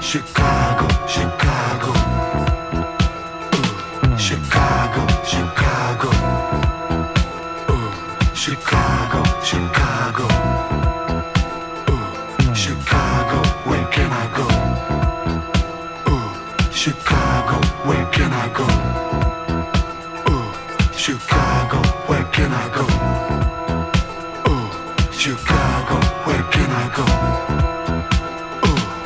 Chicago, Chicago, Chicago, Chicago, Chicago, Chicago, Chicago, where can I go? Chicago, where can I go? Chicago, where can I go? Chicago, where can I go?